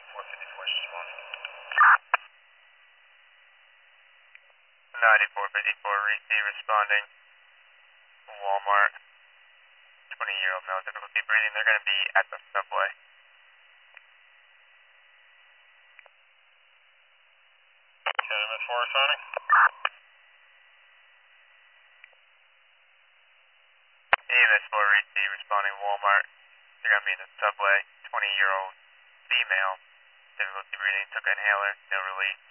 9454 receive responding. Walmart. 20-year-old male, difficulty breathing. They're going to be at the subway. MS 4 signing. AMS 4 receive responding Walmart. They're going to be in the subway. 20-year-old female, difficulty breathing, took an inhaler, no relief.